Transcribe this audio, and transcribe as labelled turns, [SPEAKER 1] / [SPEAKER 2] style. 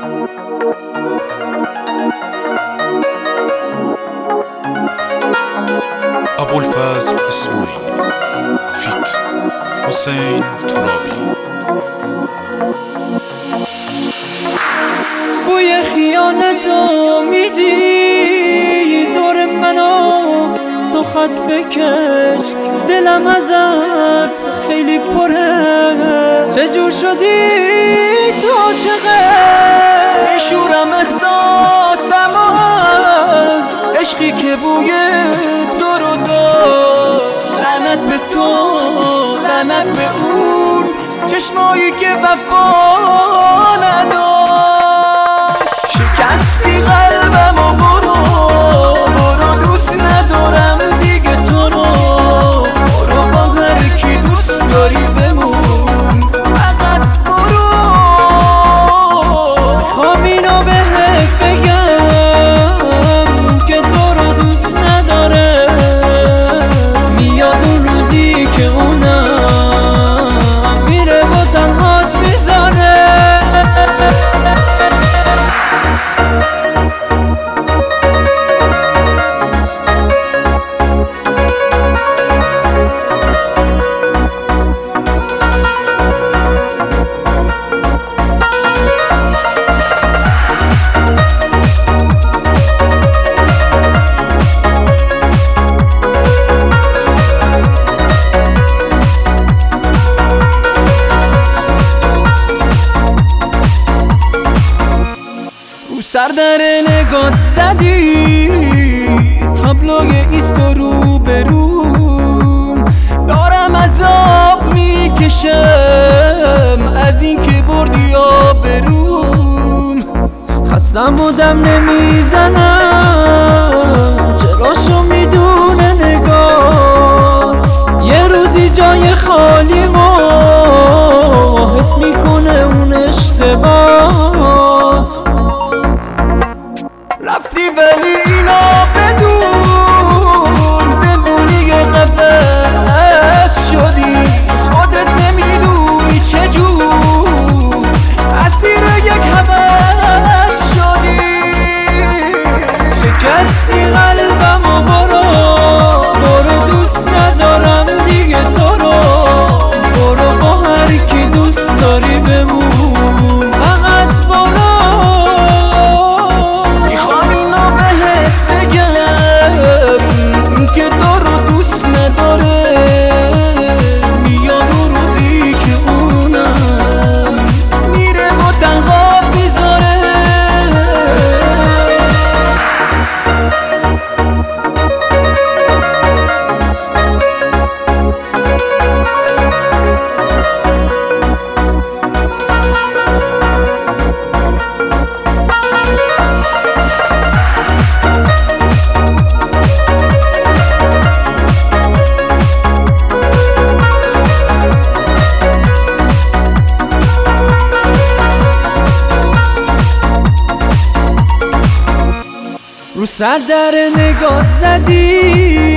[SPEAKER 1] ابوالفضل اسماعیلی فیت حسین ترابی.
[SPEAKER 2] بوی خیانتو میدی دور منو، تو خط بکش دلم ازت خیلی پره. چجور شدی تو چقدر
[SPEAKER 3] میشورم احساسم از عشقی که بوی تو رو داد. لعنت به تو، لعنت به اون چشمایی که وفا نداشت. شکستی قلبم و برو دوست ندارم دیگه تو رو. برو با هر کی دوست داری بمون، فقط برو.
[SPEAKER 2] میخوام اینو بهت بگم که تو رو دوست نداره. میاد اون روزی که اونم میره و تنهات میذاره.
[SPEAKER 3] سر در نگات زدی تابلوی ایست و رو به روم. دارم عذاب میکشم از این که بردی آبروم.
[SPEAKER 2] خستم و دم نمیزنم، چراشو میدونه نگاه. یه روزی جای خالی ما حس میکنه اون اشتباهات.
[SPEAKER 3] رفتی ولی اینا بدونی یه قفس شدی. خودت نمیدونی چجور اسیر یک هوس شدی.
[SPEAKER 2] شکستی قلبم و برو دوست ندارم دیگه تو رو. برو با هر کی دوست داری بمون، فقط برو.
[SPEAKER 3] میخوام اینو بهت بگم که تو رو دوست نداره. میاد اون روزی که اونم میره و تنها میذاره.
[SPEAKER 2] رو سر در نگات زدی